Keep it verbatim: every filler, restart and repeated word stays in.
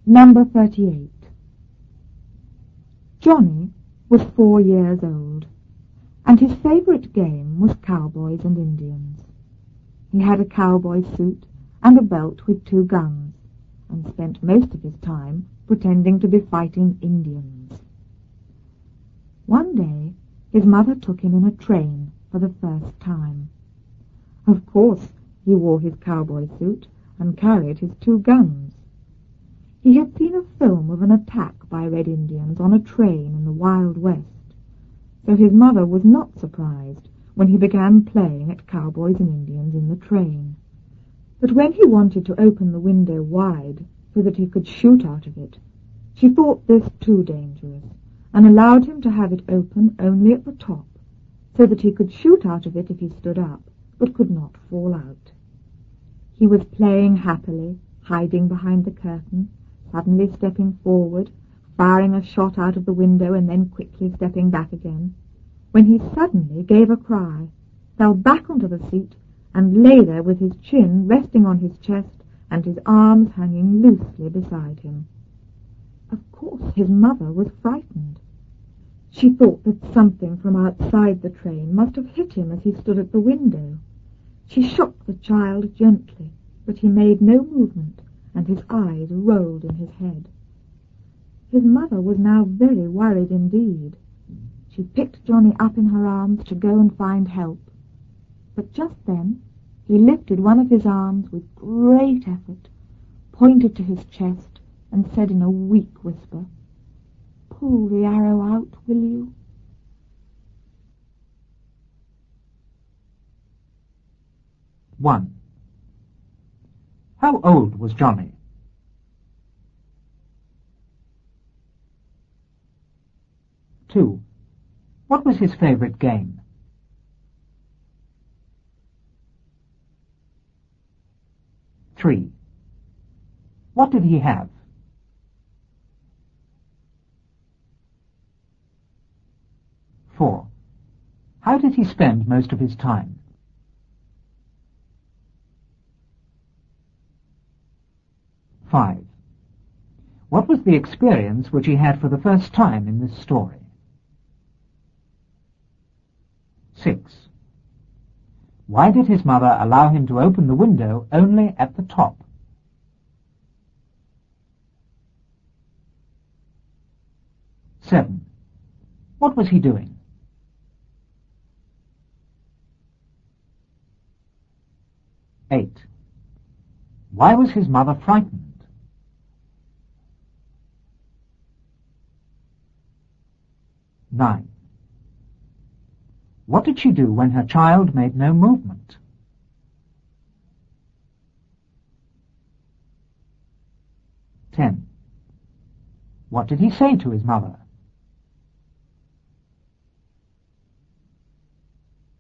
Number thirty-eight. Johnny was four years old, and his favourite game was cowboys and Indians. He had a cowboy suit and a belt with two guns, and spent most of his time pretending to be fighting Indians. One day his mother took him in a train for the first time. Of course he wore his cowboy suit and carried his two guns. He had seen a film of an attack by Red Indians on a train in the Wild West, so his mother was not surprised when he began playing at cowboys and Indians in the train. But when he wanted to open the window wide so that he could shoot out of it, she thought this too dangerous, and allowed him to have it open only at the top, so that he could shoot out of it if he stood up, but could not fall out. He was playing happily, hiding behind the curtain, suddenly stepping forward, firing a shot out of the window and then quickly stepping back again, when he suddenly gave a cry, fell back onto the seat, and lay there with his chin resting on his chest and his arms hanging loosely beside him. Of course his mother was frightened. She thought that something from outside the train must have hit him as he stood at the window. She shook the child gently, but he made no movement, and his eyes rolled in his head. His mother was now very worried indeed. She picked Johnny up in her arms to go and find help. But just then he lifted one of his arms with great effort, pointed to his chest, and said in a weak whisper, "Pull the arrow out, will you?" One. How old was Johnny? Two. What was his favourite game? Three. What did he have? Four. How did he spend most of his time? Five. What was the experience which he had for the first time in this story? Six. Why did his mother allow him to open the window only at the top? Seven. What was he doing? Eight. Why was his mother frightened? Nine. What did she do when her child made no movement? Ten. What did he say to his mother?